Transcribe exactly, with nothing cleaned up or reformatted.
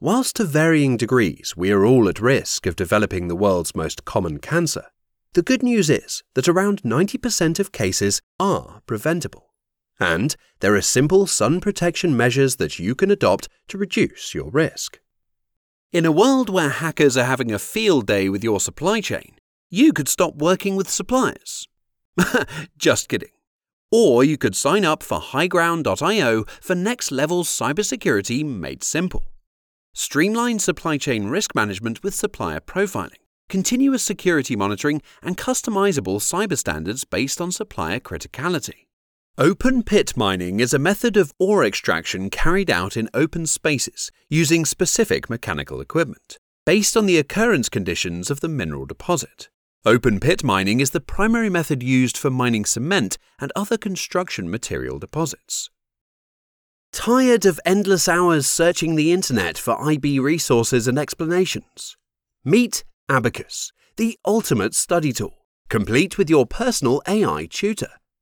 Whilst to varying degrees we are all at risk of developing the world's most common cancer, the good news is that around ninety percent of cases are preventable. And there are simple sun protection measures that you can adopt to reduce your risk. In a world where hackers are having a field day with your supply chain, you could stop working with suppliers. Just kidding. Or you could sign up for highground dot io for next-level cybersecurity made simple. Streamline supply chain risk management with supplier profiling, continuous security monitoring, and customizable cyber standards based on supplier criticality. Open pit mining is a method of ore extraction carried out in open spaces using specific mechanical equipment, based on the occurrence conditions of the mineral deposit. Open pit mining is the primary method used for mining cement and other construction material deposits. Tired of endless hours searching the internet for I B resources and explanations? Meet Abacus, the ultimate study tool, complete with your personal A I tutor.